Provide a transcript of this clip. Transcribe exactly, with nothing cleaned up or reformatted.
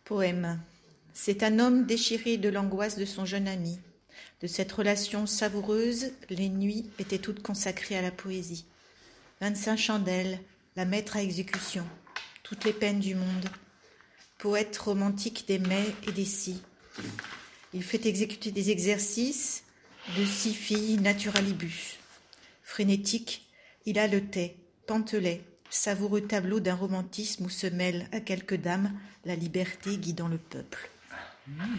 Poème. C'est un homme déchiré de l'angoisse de son jeune ami. De cette relation savoureuse, les nuits étaient toutes consacrées à la poésie. Vingt-cinq chandelles, la mettre à exécution, toutes les peines du monde. Poète romantique des mais et des si. Il fait exécuter des exercices de six filles naturalibus. Frénétique, il haletait, pantelait, savoureux tableau d'un romantisme où se mêle à quelques dames la liberté guidant le peuple. Mmh.